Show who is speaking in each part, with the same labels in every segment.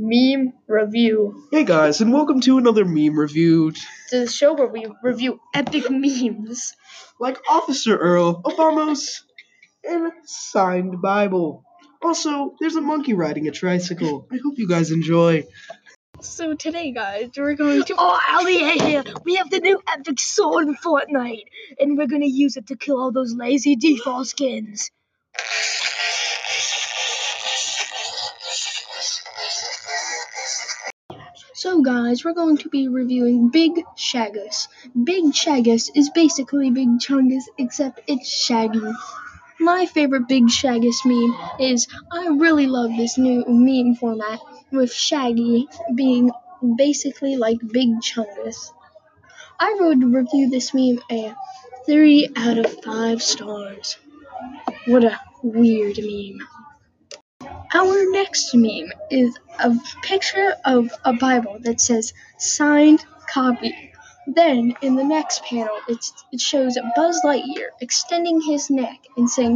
Speaker 1: Meme Review.
Speaker 2: Hey guys, and welcome to another meme review.
Speaker 1: To the show where we review epic memes.
Speaker 2: Like Officer Earl, Obamos, and Signed Bible. Also, there's a monkey riding a tricycle. I hope you guys enjoy.
Speaker 1: So today, guys, we're going to...
Speaker 3: Oh, Ali here! We have the new epic sword in Fortnite, and we're gonna use it to kill all those lazy default skins. So guys, we're going to be reviewing Big Shaggus. Big Shaggus is basically Big Chungus, except it's Shaggy. My favorite Big Shaggus meme is I really love this new meme format with Shaggy being basically like Big Chungus. I would review this meme a 3 out of 5 stars. What a weird meme. Our next meme is a picture of a Bible that says signed copy. Then in the next panel, it shows Buzz Lightyear extending his neck and saying,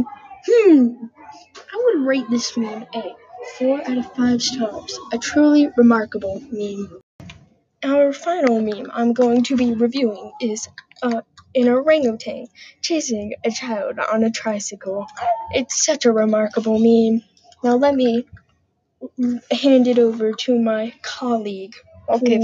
Speaker 3: I would rate this meme a 4 out of 5 stars. A truly remarkable meme. Our final meme I'm going to be reviewing is an orangutan chasing a child on a tricycle. It's such a remarkable meme. Now let me hand it over to my colleague.
Speaker 1: Okay,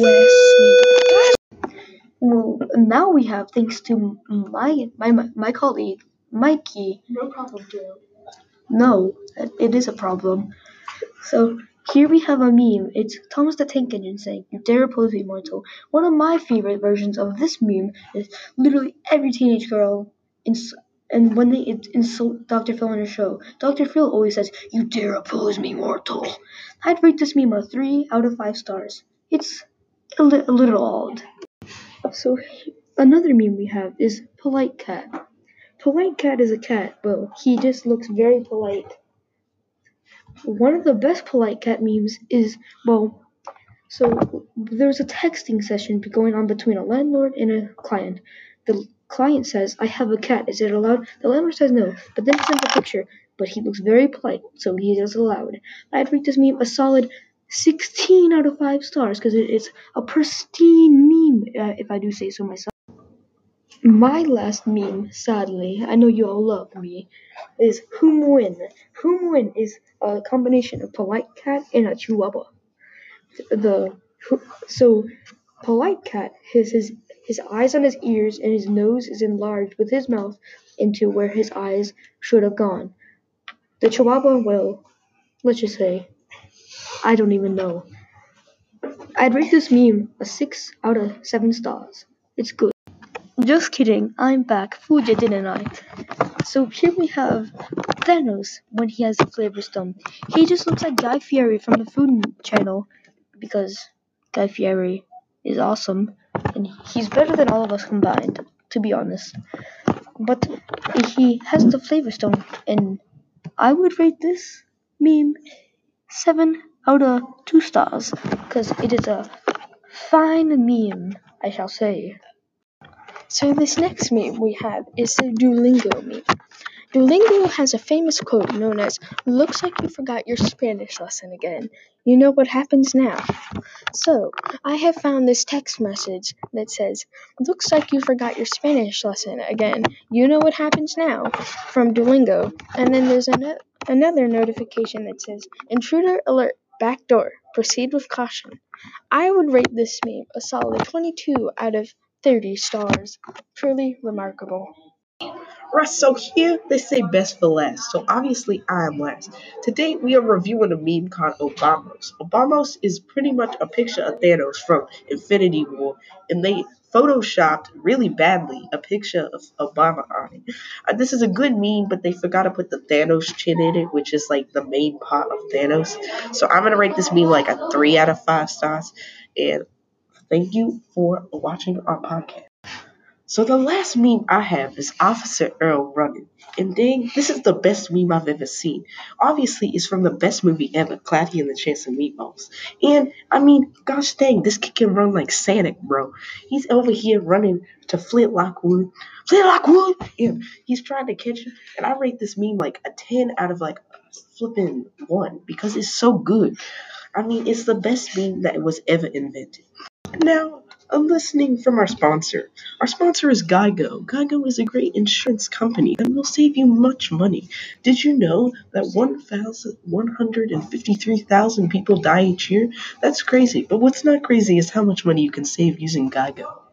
Speaker 3: Well, now we have, thanks to my colleague, Mikey.
Speaker 1: No problem, Joe.
Speaker 3: No, it is a problem. So here we have a meme. It's Thomas the Tank Engine saying, "You dare oppose me, mortal." One of my favorite versions of this meme is literally every teenage girl and when they insult Dr. Phil on her show, Dr. Phil always says, "You dare oppose me, mortal." I'd rate this meme a 3 out of 5 stars. It's a little odd. So another meme we have is Polite Cat. Polite Cat is a cat, but he just looks very polite. One of the best Polite Cat memes is, so there's a texting session going on between a landlord and a client. The client says, "I have a cat, is it allowed?" The landlord says no, but then sends a picture, but he looks very polite, so he is allowed. I'd rate this meme a solid 16 out of 5 stars, because it's a pristine meme, if I do say so myself. My last meme, sadly, I know you all love me, is Whom Win. Whom Win is a combination of Polite Cat and a Chihuahua. So Polite Cat has his eyes on his ears and his nose is enlarged with his mouth into where his eyes should have gone. The Chihuahua, well, let's just say, I don't even know. I'd rate this meme a 6 out of 7 stars. It's good. Just kidding, I'm back. Fooled you, didn't I? So here we have Thanos when he has the Flavor Stone. He just looks like Guy Fieri from the Food Channel, because Guy Fieri is awesome, and he's better than all of us combined, to be honest. But he has the Flavor Stone, and I would rate this meme 7 out of 2 stars, because it is a fine meme, I shall say. So this next meme we have is the Duolingo meme. Duolingo has a famous quote known as, "Looks like you forgot your Spanish lesson again. You know what happens now." So, I have found this text message that says, "Looks like you forgot your Spanish lesson again. You know what happens now," from Duolingo. And then there's another notification that says, "Intruder alert, back door. Proceed with caution." I would rate this meme a solid 22 out of 30 stars. Truly remarkable.
Speaker 2: Right, so here they say best for last, so obviously I am last. Today we are reviewing a meme called Obamos. Obamos is pretty much a picture of Thanos from Infinity War, and they photoshopped really badly a picture of Obama on it. This is a good meme, but they forgot to put the Thanos chin in it, which is like the main part of Thanos. So I'm gonna rate this meme like a 3 out of 5 stars, and thank you for watching our podcast. So the last meme I have is Officer Earl running. And dang, this is the best meme I've ever seen. Obviously, it's from the best movie ever, Clatty and the Chance of Meatballs. And, I mean, gosh dang, this kid can run like Sonic, bro. He's over here running to Flintlock Wood. Flintlock Wood! And he's trying to catch him. And I rate this meme like a 10 out of like flipping 1 because it's so good. I mean, it's the best meme that was ever invented. Now, I'm listening from our sponsor. Our sponsor is Geico. Geico is a great insurance company and will save you much money. Did you know that 153,000 people die each year? That's crazy. But what's not crazy is how much money you can save using Geico.